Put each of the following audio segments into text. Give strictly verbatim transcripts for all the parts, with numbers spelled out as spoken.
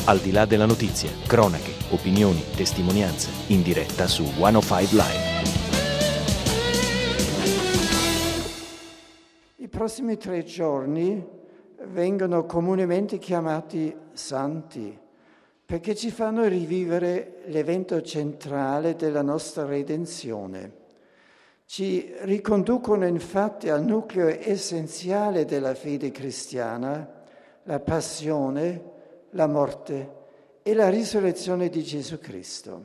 Al di là della notizia, cronache, opinioni, testimonianze, in diretta su centocinque Live. I prossimi tre giorni vengono comunemente chiamati santi, perché ci fanno rivivere l'evento centrale della nostra redenzione. Ci riconducono infatti al nucleo essenziale della fede cristiana, la passione, la morte e la risurrezione di Gesù Cristo.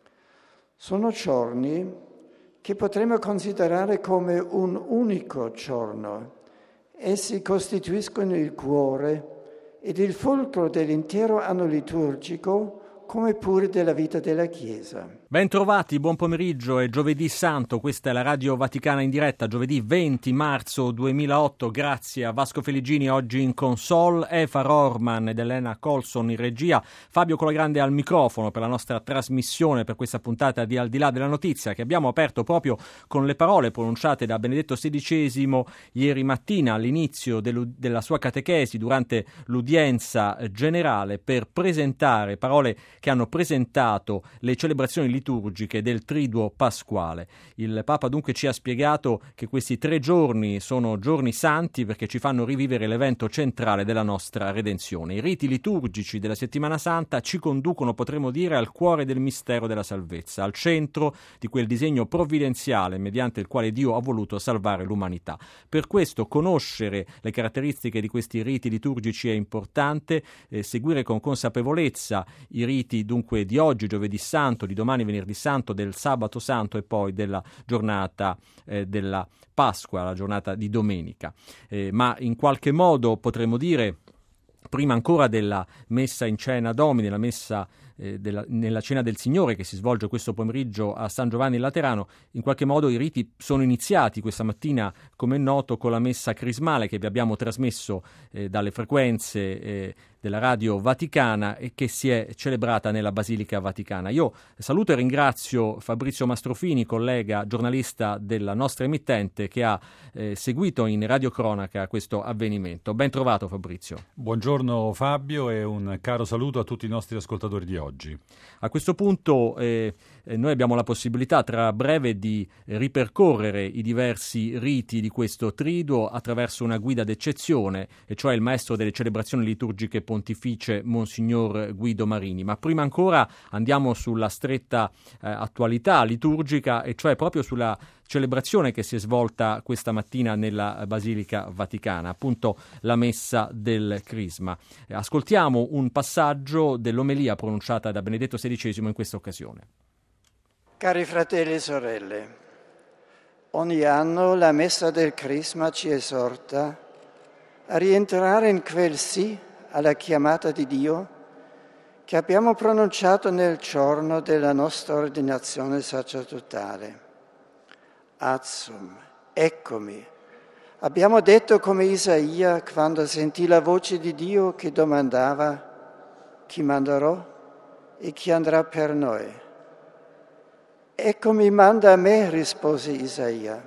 Sono giorni che potremmo considerare come un unico giorno. Essi costituiscono il cuore ed il fulcro dell'intero anno liturgico, come pure della vita della Chiesa. Ben trovati, buon pomeriggio, è giovedì santo, questa è la Radio Vaticana in diretta, giovedì venti marzo duemilaotto, grazie a Vasco Feligini oggi in console, Eva Rorman ed Elena Colson in regia, Fabio Colagrande al microfono per la nostra trasmissione per questa puntata di Al di là della notizia, che abbiamo aperto proprio con le parole pronunciate da Benedetto sedicesimo ieri mattina all'inizio della sua catechesi durante l'udienza generale per presentare parole che hanno presentato le celebrazioni liturgiche del Triduo Pasquale. Il Papa dunque ci ha spiegato che questi tre giorni sono giorni santi perché ci fanno rivivere l'evento centrale della nostra redenzione. I riti liturgici della Settimana Santa ci conducono, potremmo dire, al cuore del mistero della salvezza, al centro di quel disegno provvidenziale mediante il quale Dio ha voluto salvare l'umanità. Per questo conoscere le caratteristiche di questi riti liturgici è importante, eh, seguire con consapevolezza i riti dunque di oggi, giovedì santo, di domani, venerdì santo, del sabato santo e poi della giornata eh, della Pasqua, la giornata di domenica. Eh, ma in qualche modo potremmo dire, prima ancora della messa in cena Domini, la messa eh, della, nella cena del Signore che si svolge questo pomeriggio a San Giovanni Laterano, in qualche modo i riti sono iniziati questa mattina, come è noto, con la messa crismale che vi abbiamo trasmesso eh, dalle frequenze eh, della Radio Vaticana e che si è celebrata nella Basilica Vaticana. Io saluto e ringrazio Fabrizio Mastrofini, collega giornalista della nostra emittente, che ha eh, seguito in radiocronaca questo avvenimento. Ben trovato, Fabrizio. Buongiorno Fabio e un caro saluto a tutti i nostri ascoltatori di oggi. A questo punto eh, noi abbiamo la possibilità tra breve di ripercorrere i diversi riti di questo triduo attraverso una guida d'eccezione, e cioè il maestro delle celebrazioni liturgiche pontificie Monsignor Guido Marini. Ma prima ancora andiamo sulla stretta eh, attualità liturgica, e cioè proprio sulla celebrazione che si è svolta questa mattina nella Basilica Vaticana, appunto la messa del Crisma. Ascoltiamo un passaggio dell'omelia pronunciata da Benedetto sedicesimo in questa occasione. Cari fratelli e sorelle, ogni anno la messa del Crisma ci esorta a rientrare in quel sì alla chiamata di Dio che abbiamo pronunciato nel giorno della nostra ordinazione sacerdotale. Azzum, eccomi. Abbiamo detto come Isaia quando sentì la voce di Dio che domandava: chi manderò e chi andrà per noi? Eccomi, manda a me, rispose Isaia.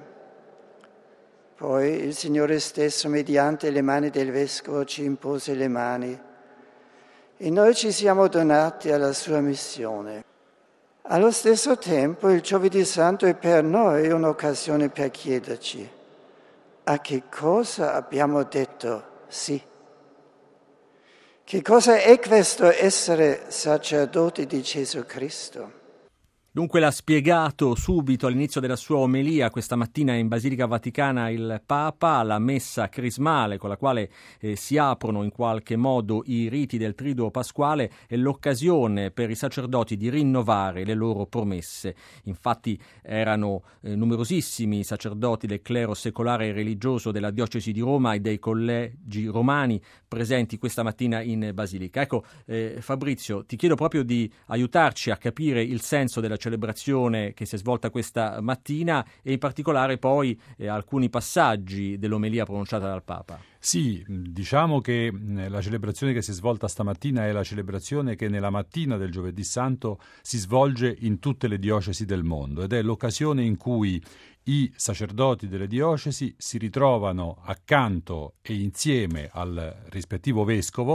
Poi il Signore stesso, mediante le mani del Vescovo, ci impose le mani e noi ci siamo donati alla sua missione. Allo stesso tempo il Giovedì Santo è per noi un'occasione per chiederci: a che cosa abbiamo detto sì? Che cosa è questo essere sacerdoti di Gesù Cristo? Dunque l'ha spiegato subito all'inizio della sua omelia questa mattina in Basilica Vaticana il Papa, la messa crismale con la quale eh, si aprono in qualche modo i riti del Triduo Pasquale, è l'occasione per i sacerdoti di rinnovare le loro promesse. Infatti erano eh, numerosissimi i sacerdoti del clero secolare e religioso della diocesi di Roma e dei collegi romani presenti questa mattina in Basilica. Ecco, eh, Fabrizio, ti chiedo proprio di aiutarci a capire il senso della celebrazione che si è svolta questa mattina e in particolare poi eh, alcuni passaggi dell'omelia pronunciata dal Papa. Sì, diciamo che la celebrazione che si è svolta stamattina è la celebrazione che nella mattina del Giovedì Santo si svolge in tutte le diocesi del mondo ed è l'occasione in cui i sacerdoti delle diocesi si ritrovano accanto e insieme al rispettivo vescovo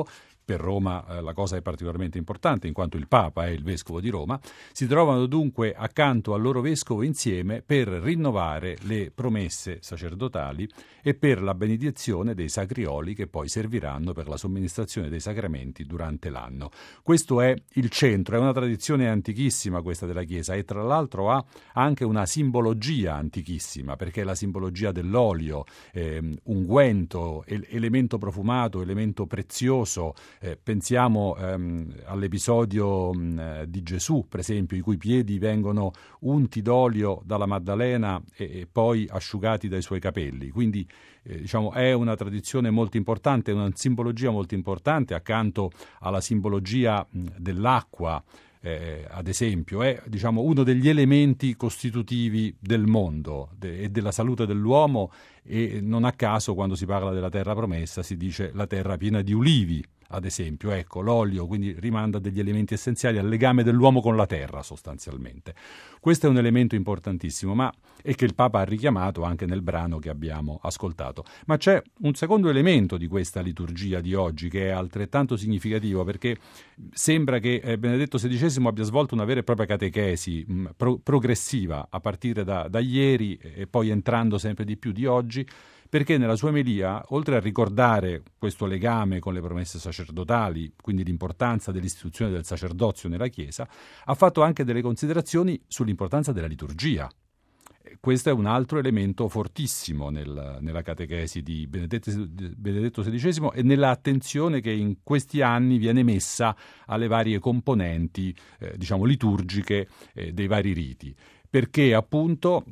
per Roma eh, la cosa è particolarmente importante in quanto il Papa è il vescovo di Roma, si trovano dunque accanto al loro vescovo insieme per rinnovare le promesse sacerdotali e per la benedizione dei sacrioli che poi serviranno per la somministrazione dei sacramenti durante l'anno. Questo è il centro, è una tradizione antichissima questa della Chiesa e tra l'altro ha anche una simbologia antichissima, perché è la simbologia dell'olio, eh, unguento, elemento profumato, elemento prezioso. Eh, pensiamo ehm, all'episodio mh, di Gesù, per esempio, i cui piedi vengono unti d'olio dalla Maddalena e, e poi asciugati dai suoi capelli. Quindi eh, diciamo è una tradizione molto importante, una simbologia molto importante accanto alla simbologia mh, dell'acqua. Eh, ad esempio, è diciamo, uno degli elementi costitutivi del mondo de- e della salute dell'uomo, e non a caso quando si parla della terra promessa si dice la terra piena di ulivi, ad esempio. Ecco, l'olio quindi rimanda degli elementi essenziali al legame dell'uomo con la terra sostanzialmente. Questo è un elemento importantissimo, ma e che il Papa ha richiamato anche nel brano che abbiamo ascoltato. Ma c'è un secondo elemento di questa liturgia di oggi che è altrettanto significativo, perché sembra che eh, Benedetto sedicesimo abbia svolto una vera e propria catechesi mh, pro- progressiva a partire da, da ieri e poi entrando sempre di più di oggi, perché nella sua omelia, oltre a ricordare questo legame con le promesse sacerdotali, quindi l'importanza dell'istituzione del sacerdozio nella Chiesa, ha fatto anche delle considerazioni sull'importanza della liturgia. Questo è un altro elemento fortissimo nel, nella catechesi di Benedetto, Benedetto sedicesimo e nella attenzione che in questi anni viene messa alle varie componenti, eh, diciamo, liturgiche eh, dei vari riti, perché appunto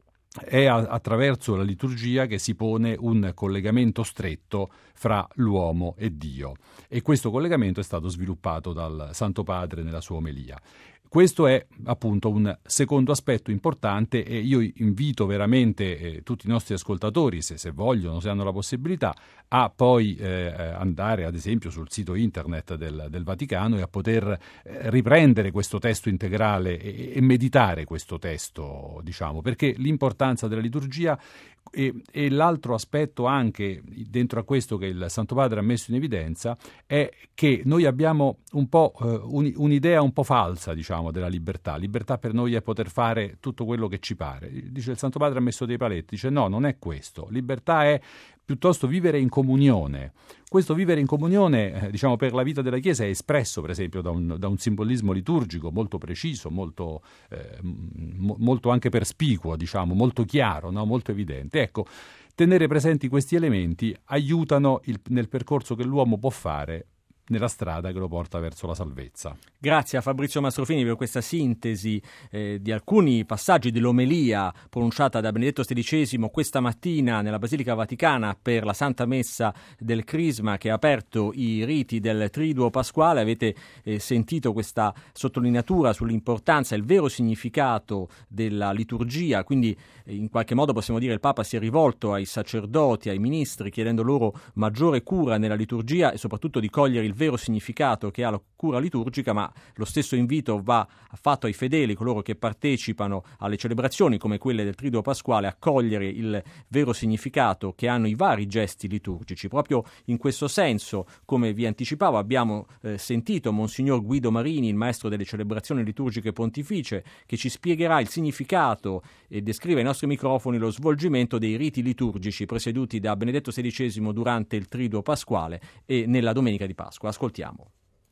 è attraverso la liturgia che si pone un collegamento stretto fra l'uomo e Dio, e questo collegamento è stato sviluppato dal Santo Padre nella sua omelia. Questo è appunto un secondo aspetto importante e io invito veramente eh, tutti i nostri ascoltatori, se, se vogliono, se hanno la possibilità, a poi eh, andare ad esempio sul sito internet del, del Vaticano e a poter eh, riprendere questo testo integrale e, e meditare questo testo, diciamo, perché l'importanza della liturgia e, e l'altro aspetto anche dentro a questo che il Santo Padre ha messo in evidenza è che noi abbiamo un po' eh, un, un'idea un po' falsa, diciamo, della libertà. Libertà per noi è poter fare tutto quello che ci pare. Dice il Santo Padre ha messo dei paletti, dice no, non è questo. Libertà è piuttosto vivere in comunione. Questo vivere in comunione, eh, diciamo, per la vita della Chiesa è espresso, per esempio, da un, da un simbolismo liturgico molto preciso, molto, eh, m- molto anche perspicuo, diciamo, molto chiaro, no? Molto evidente. Ecco, tenere presenti questi elementi aiutano il, nel percorso che l'uomo può fare nella strada che lo porta verso la salvezza. Grazie a Fabrizio Mastrofini per questa sintesi eh, di alcuni passaggi dell'omelia pronunciata da Benedetto sedicesimo questa mattina nella Basilica Vaticana per la Santa Messa del Crisma che ha aperto i riti del Triduo Pasquale. Avete eh, sentito questa sottolineatura sull'importanza e il vero significato della liturgia, quindi eh, in qualche modo possiamo dire il Papa si è rivolto ai sacerdoti, ai ministri, chiedendo loro maggiore cura nella liturgia e soprattutto di cogliere il vero significato che ha la cura liturgica, ma lo stesso invito va fatto ai fedeli, coloro che partecipano alle celebrazioni come quelle del Triduo Pasquale, a cogliere il vero significato che hanno i vari gesti liturgici. Proprio in questo senso, come vi anticipavo, abbiamo eh, sentito Monsignor Guido Marini, il maestro delle celebrazioni liturgiche pontificie, che ci spiegherà il significato e descrive ai nostri microfoni lo svolgimento dei riti liturgici presieduti da Benedetto sedicesimo durante il Triduo Pasquale e nella Domenica di Pasqua. Ascoltiamo.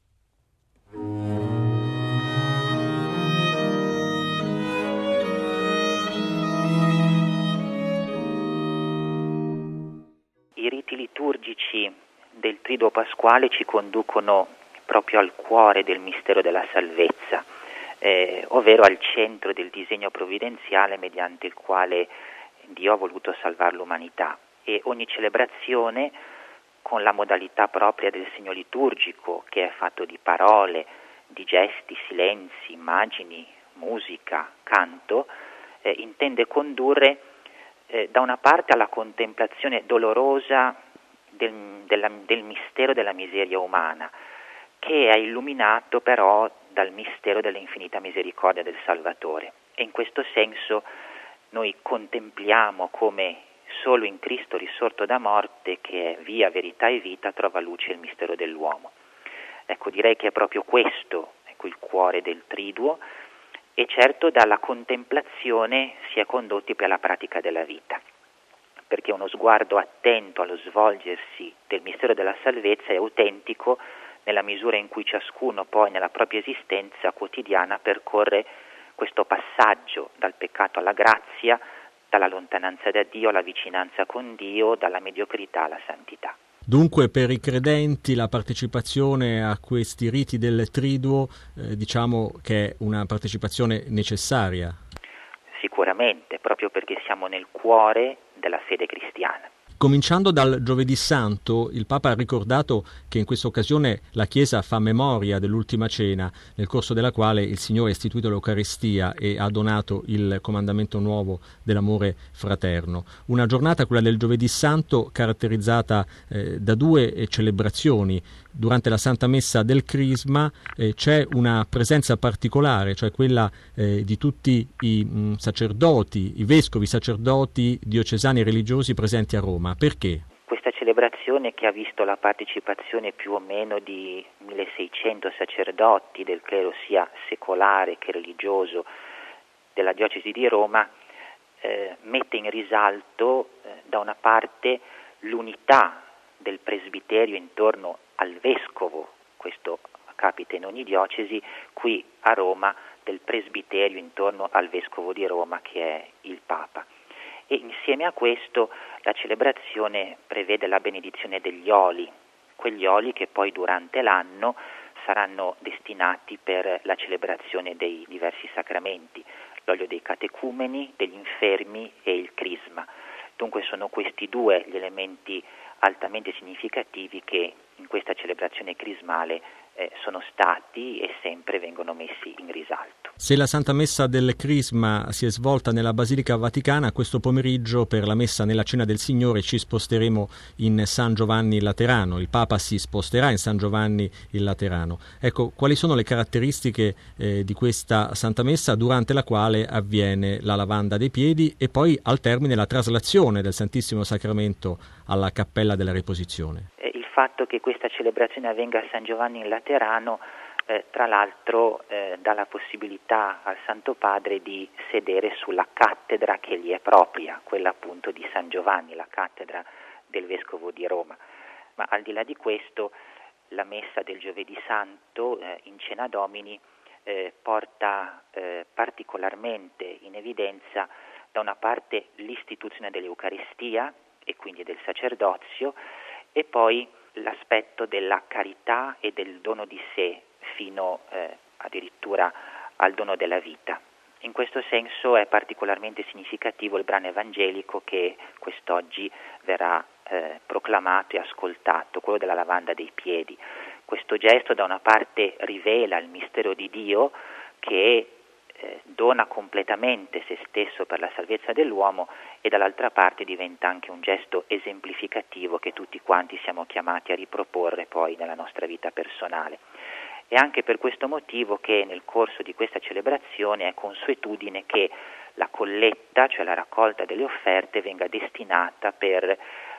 I riti liturgici del Triduo Pasquale ci conducono proprio al cuore del mistero della salvezza, eh, ovvero al centro del disegno provvidenziale mediante il quale Dio ha voluto salvare l'umanità, e ogni celebrazione con la modalità propria del segno liturgico, che è fatto di parole, di gesti, silenzi, immagini, musica, canto, eh, intende condurre eh, da una parte alla contemplazione dolorosa del, della, del mistero della miseria umana, che è illuminato però dal mistero dell'infinita misericordia del Salvatore. E in questo senso noi contempliamo come solo in Cristo risorto da morte, che è via, verità e vita, trova luce il mistero dell'uomo. Ecco, direi che è proprio questo, ecco, il cuore del triduo, e certo dalla contemplazione si è condotti per la pratica della vita, perché uno sguardo attento allo svolgersi del mistero della salvezza è autentico nella misura in cui ciascuno poi nella propria esistenza quotidiana percorre questo passaggio dal peccato alla grazia, dalla lontananza da Dio alla vicinanza con Dio, dalla mediocrità alla santità. Dunque per i credenti la partecipazione a questi riti del triduo eh, diciamo che è una partecipazione necessaria. Sicuramente, proprio perché siamo nel cuore della fede cristiana. Cominciando dal Giovedì Santo, il Papa ha ricordato che in questa occasione la Chiesa fa memoria dell'ultima cena, nel corso della quale il Signore ha istituito l'Eucaristia e ha donato il comandamento nuovo dell'amore fraterno. Una giornata, quella del Giovedì Santo, caratterizzata eh, da due celebrazioni. Durante la Santa Messa del Crisma eh, c'è una presenza particolare, cioè quella eh, di tutti i mh, sacerdoti, i vescovi sacerdoti diocesani e religiosi presenti a Roma. Perché? Questa celebrazione, che ha visto la partecipazione più o meno di milleseicento sacerdoti del clero sia secolare che religioso della diocesi di Roma, eh, mette in risalto eh, da una parte l'unità del presbiterio intorno al vescovo, questo capita in ogni diocesi, qui a Roma del presbiterio intorno al vescovo di Roma che è il Papa. E insieme a questo la celebrazione prevede la benedizione degli oli, quegli oli che poi durante l'anno saranno destinati per la celebrazione dei diversi sacramenti, l'olio dei catecumeni, degli infermi e il crisma. Dunque sono questi due gli elementi altamente significativi che in questa celebrazione crismale eh, sono stati e sempre vengono messi in risalto. Se la Santa Messa del Crisma si è svolta nella Basilica Vaticana, questo pomeriggio per la Messa nella Cena del Signore ci sposteremo in San Giovanni il Laterano. Il Papa si sposterà in San Giovanni il Laterano. Ecco, quali sono le caratteristiche eh, di questa Santa Messa, durante la quale avviene la lavanda dei piedi e poi al termine la traslazione del Santissimo Sacramento alla Cappella della Riposizione? Eh, il fatto che questa celebrazione avvenga a San Giovanni il Laterano Eh, tra l'altro eh, dà la possibilità al Santo Padre di sedere sulla cattedra che gli è propria, quella appunto di San Giovanni, la cattedra del Vescovo di Roma. Ma al di là di questo, la messa del Giovedì Santo eh, in Cena Domini eh, porta eh, particolarmente in evidenza da una parte l'istituzione dell'Eucaristia e quindi del sacerdozio, e poi l'aspetto della carità e del dono di sé, fino eh, addirittura al dono della vita. In questo senso è particolarmente significativo il brano evangelico che quest'oggi verrà eh, proclamato e ascoltato, quello della lavanda dei piedi. Questo gesto da una parte rivela il mistero di Dio che eh, dona completamente se stesso per la salvezza dell'uomo, e dall'altra parte diventa anche un gesto esemplificativo che tutti quanti siamo chiamati a riproporre poi nella nostra vita personale. È anche per questo motivo che nel corso di questa celebrazione è consuetudine che la colletta, cioè la raccolta delle offerte, venga destinata per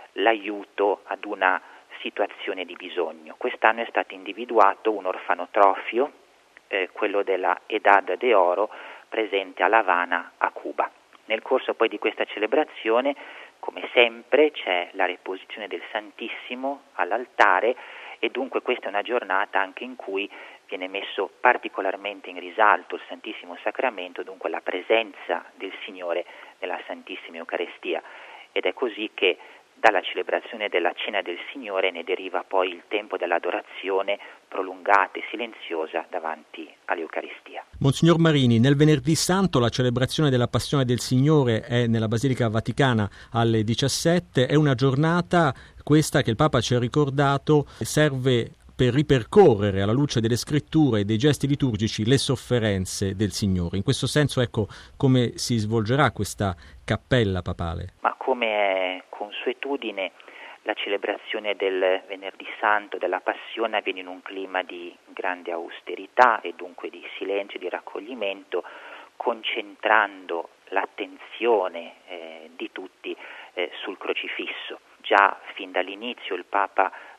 l'aiuto ad una situazione di bisogno. Quest'anno è stato individuato un orfanotrofio, eh, quello della Edad de Oro, presente a La Habana, a Cuba. Nel corso poi di questa celebrazione, come sempre, c'è la reposizione del Santissimo all'altare, e dunque questa è una giornata anche in cui viene messo particolarmente in risalto il Santissimo Sacramento, dunque la presenza del Signore nella Santissima Eucaristia, ed è così che dalla celebrazione della Cena del Signore ne deriva poi il tempo dell'adorazione prolungata e silenziosa davanti all'Eucaristia. Monsignor Marini, nel Venerdì Santo la celebrazione della Passione del Signore è nella Basilica Vaticana alle diciassette, è una giornata questa che il Papa ci ha ricordato serve per ripercorrere alla luce delle scritture e dei gesti liturgici le sofferenze del Signore. In questo senso, ecco, come si svolgerà questa cappella papale? Ma come è consuetudine, la celebrazione del Venerdì Santo, della Passione, avviene in un clima di grande austerità e dunque di silenzio e di raccoglimento, concentrando l'attenzione eh, di tutti eh, sul crocifisso. Già fin dall'inizio il Papa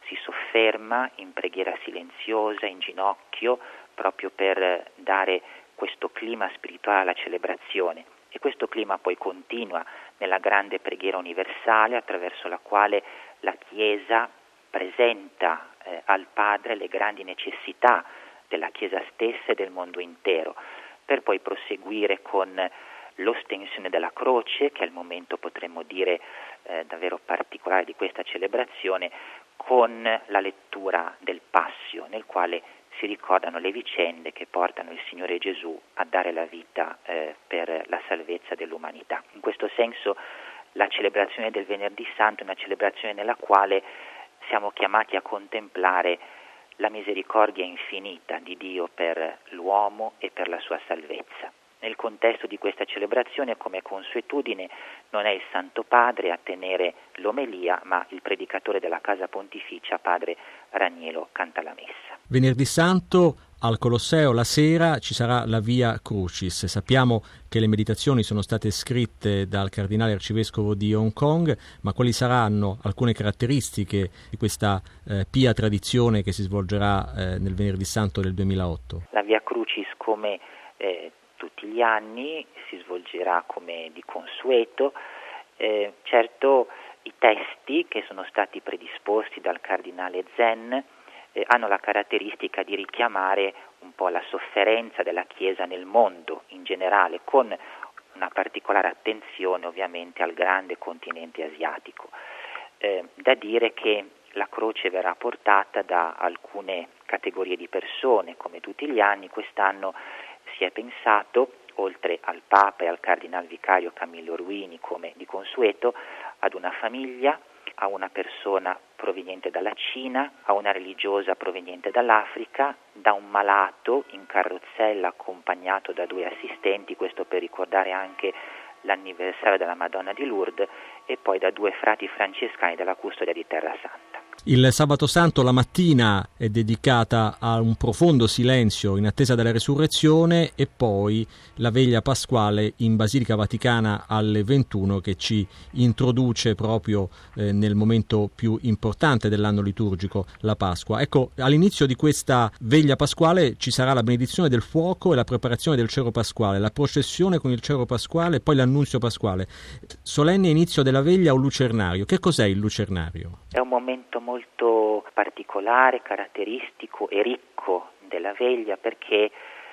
si sofferma in preghiera silenziosa, in ginocchio, proprio per dare questo clima spirituale alla celebrazione. E questo clima poi continua nella grande preghiera universale, attraverso la quale la Chiesa presenta eh, al Padre le grandi necessità della Chiesa stessa e del mondo intero, per poi proseguire con l'ostensione della croce, che è il momento, potremmo dire, eh, davvero particolare di questa celebrazione, con la lettura del Passio, nel quale si ricordano le vicende che portano il Signore Gesù a dare la vita eh, per la salvezza dell'umanità. In questo senso la celebrazione del Venerdì Santo è una celebrazione nella quale siamo chiamati a contemplare la misericordia infinita di Dio per l'uomo e per la sua salvezza. Nel contesto di questa celebrazione, come consuetudine, non è il Santo Padre a tenere l'omelia, ma il predicatore della Casa Pontificia, padre Raniero Cantalamessa. Venerdì Santo al Colosseo la sera ci sarà la Via Crucis. Sappiamo che le meditazioni sono state scritte dal cardinale arcivescovo di Hong Kong, ma quali saranno alcune caratteristiche di questa eh, pia tradizione che si svolgerà eh, nel Venerdì Santo del duemilaotto? La Via Crucis, come eh, tutti gli anni, si svolgerà come di consueto. Eh, certo, i testi che sono stati predisposti dal cardinale Zen eh, hanno la caratteristica di richiamare un po' la sofferenza della Chiesa nel mondo in generale, con una particolare attenzione ovviamente al grande continente asiatico. Eh, da dire che la croce verrà portata da alcune categorie di persone, come tutti gli anni. Quest'anno si è pensato, oltre al Papa e al Cardinal Vicario Camillo Ruini come di consueto, ad una famiglia, a una persona proveniente dalla Cina, a una religiosa proveniente dall'Africa, da un malato in carrozzella accompagnato da due assistenti, questo per ricordare anche l'anniversario della Madonna di Lourdes, e poi da due frati francescani della Custodia di Terra Santa. Il Sabato Santo la mattina è dedicata a un profondo silenzio in attesa della resurrezione, e poi la veglia pasquale in Basilica Vaticana alle ventuno, che ci introduce proprio eh, nel momento più importante dell'anno liturgico, la Pasqua. Ecco, all'inizio di questa veglia pasquale ci sarà la benedizione del fuoco e la preparazione del cero pasquale, la processione con il cero pasquale e poi l'annunzio pasquale. Solenne inizio della veglia, un lucernario. Che cos'è il lucernario? È un momento molto particolare, caratteristico e ricco della veglia, perché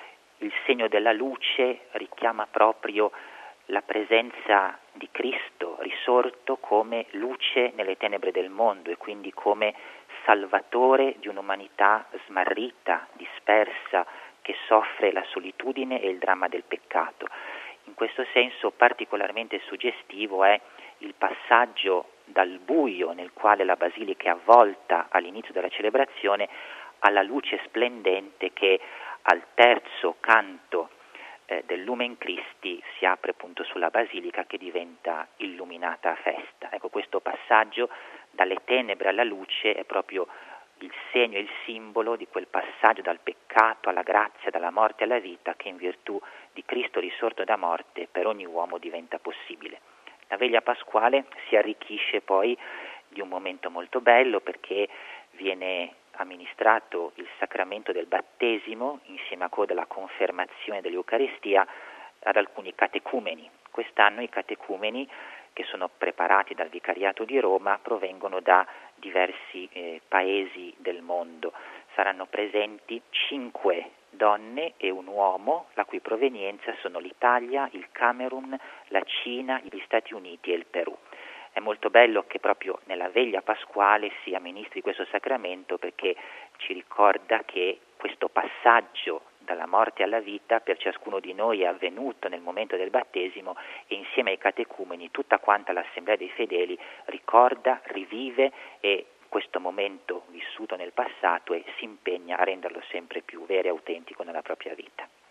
il segno della luce richiama proprio la presenza di Cristo risorto come luce nelle tenebre del mondo, e quindi come salvatore di un'umanità smarrita, dispersa, che soffre la solitudine e il dramma del peccato. In questo senso particolarmente suggestivo è il passaggio dal buio nel quale la basilica è avvolta all'inizio della celebrazione alla luce splendente che al terzo canto eh, del Lumen Christi si apre appunto sulla basilica, che diventa illuminata a festa. Ecco, questo passaggio dalle tenebre alla luce è proprio il segno e il simbolo di quel passaggio dal peccato alla grazia, dalla morte alla vita, che in virtù di Cristo risorto da morte per ogni uomo diventa possibile. La veglia pasquale si arricchisce poi di un momento molto bello, perché viene amministrato il sacramento del battesimo insieme a quello della confermazione dell'Eucaristia ad alcuni catecumeni. Quest'anno i catecumeni, che sono preparati dal Vicariato di Roma, provengono da diversi eh, paesi del mondo. Saranno presenti cinque donne e un uomo, la cui provenienza sono l'Italia, il Camerun, la Cina, gli Stati Uniti e il Perù. È molto bello che proprio nella veglia pasquale si amministri questo sacramento, perché ci ricorda che questo passaggio dalla morte alla vita per ciascuno di noi è avvenuto nel momento del battesimo, e insieme ai catecumeni tutta quanta l'assemblea dei fedeli ricorda, rivive e questo momento vissuto nel passato e si impegna a renderlo sempre più vero e autentico nella propria vita.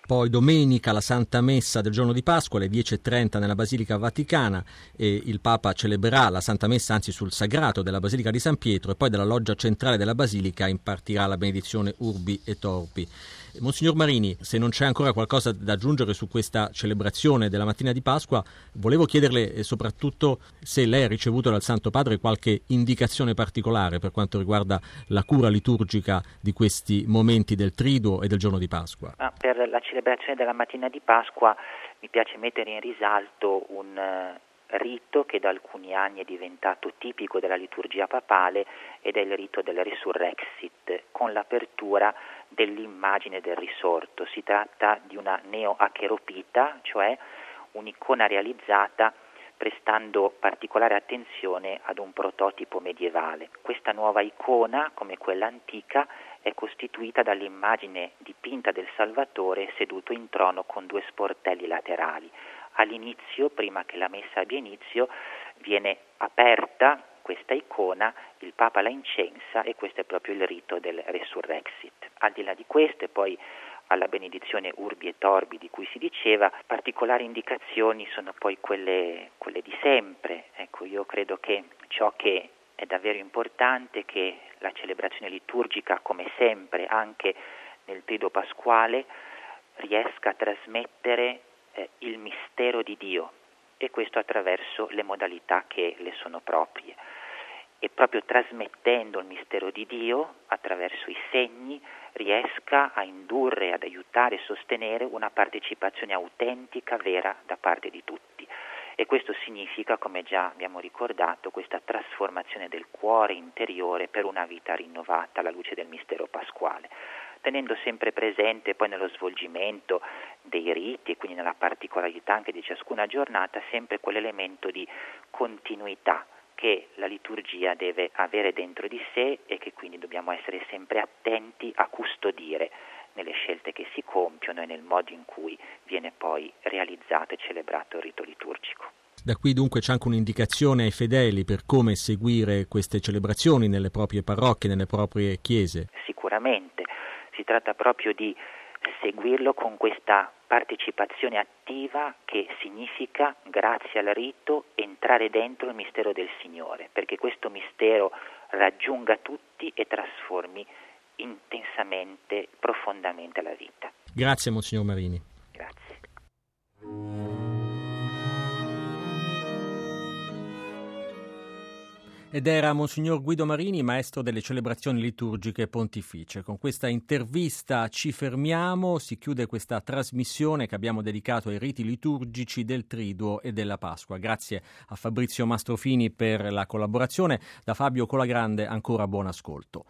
Poi domenica la Santa Messa del giorno di Pasqua alle dieci e trenta nella Basilica Vaticana, e il Papa celebrerà la Santa Messa anzi sul sagrato della Basilica di San Pietro, e poi dalla loggia centrale della Basilica impartirà la benedizione Urbi et Orbi. Monsignor Marini, se non c'è ancora qualcosa da aggiungere su questa celebrazione della mattina di Pasqua, volevo chiederle soprattutto se lei ha ricevuto dal Santo Padre qualche indicazione particolare per quanto riguarda la cura liturgica di questi momenti del Triduo e del giorno di Pasqua. Ah, per la celebrazione della mattina di Pasqua mi piace mettere in risalto un uh, rito che da alcuni anni è diventato tipico della liturgia papale, ed è il rito del Resurrexit, con l'apertura dell'immagine del risorto. Si tratta di una neoacheropita, cioè un'icona realizzata prestando particolare attenzione ad un prototipo medievale. Questa nuova icona, come quella antica, è costituita dall'immagine dipinta del Salvatore seduto in trono con due sportelli laterali. All'inizio, prima che la messa abbia inizio, viene aperta questa icona, il Papa la incensa, e questo è proprio il rito del Resurrexit. Al di là di questo, e poi alla benedizione Urbi et Orbi di cui si diceva, particolari indicazioni sono poi quelle, quelle di sempre. Ecco, io credo che ciò che è davvero importante è che la celebrazione liturgica, come sempre, anche nel Triduo Pasquale, riesca a trasmettere eh, il mistero di Dio, e questo attraverso le modalità che le sono proprie. E proprio trasmettendo il mistero di Dio attraverso i segni riesca a indurre, ad aiutare e sostenere una partecipazione autentica, vera da parte di tutti. E questo significa, come già abbiamo ricordato, questa trasformazione del cuore interiore per una vita rinnovata alla luce del mistero pasquale, tenendo sempre presente poi nello svolgimento dei riti e quindi nella particolarità anche di ciascuna giornata sempre quell'elemento di continuità che la liturgia deve avere dentro di sé, e che quindi dobbiamo essere sempre attenti a custodire nelle scelte che si compiono e nel modo in cui viene poi realizzato e celebrato il rito liturgico. Da qui dunque c'è anche un'indicazione ai fedeli per come seguire queste celebrazioni nelle proprie parrocchie, nelle proprie chiese? Sicuramente, si tratta proprio di seguirlo con questa partecipazione attiva che significa, grazie al rito, entrare dentro il mistero del Signore, perché questo mistero raggiunga tutti e trasformi intensamente, profondamente la vita. Grazie Monsignor Marini. Grazie. Ed era Monsignor Guido Marini, maestro delle celebrazioni liturgiche pontificie. Con questa intervista ci fermiamo, si chiude questa trasmissione che abbiamo dedicato ai riti liturgici del Triduo e della Pasqua. Grazie a Fabrizio Mastrofini per la collaborazione, da Fabio Colagrande ancora buon ascolto.